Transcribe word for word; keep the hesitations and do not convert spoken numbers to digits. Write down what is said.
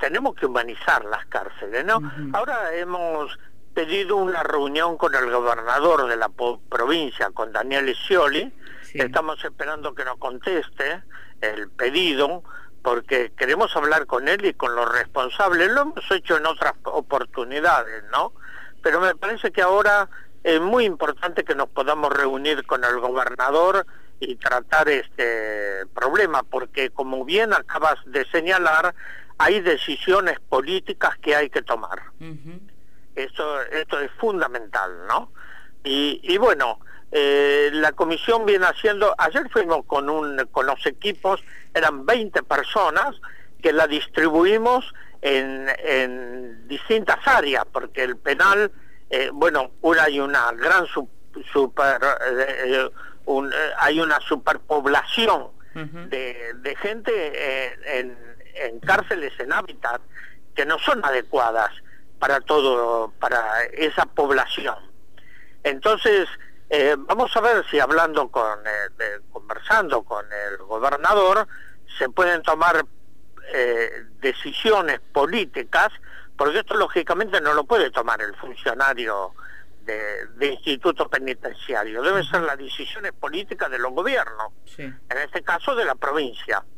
tenemos que humanizar las cárceles, ¿no? Uh-huh. Ahora hemos pedido una reunión con el gobernador de la provincia, con Daniel Scioli. Sí. Estamos esperando que nos conteste el pedido, porque queremos hablar con él y con los responsables. Lo hemos hecho en otras oportunidades, ¿no? Pero me parece que ahora es muy importante que nos podamos reunir con el gobernador y tratar este problema, porque como bien acabas de señalar, hay decisiones políticas que hay que tomar. Uh-huh. Esto, esto es fundamental, ¿no? Y, y bueno, eh, la comisión viene haciendo, ayer fuimos con, un, con los equipos, eran veinte personas, que la distribuimos en, en distintas áreas, porque el penal, eh, bueno, una, hay una gran su, super... Eh, un, eh, hay una superpoblación uh-huh. de, de gente eh, en, en cárceles, en hábitat, que no son adecuadas para todo, para esa población. Entonces, eh, vamos a ver si hablando con, eh, de, conversando con el gobernador, se pueden tomar eh, decisiones políticas, porque esto lógicamente no lo puede tomar el funcionario de, de instituto penitenciario, deben ser las decisiones políticas de los gobiernos, sí. En este caso de la provincia.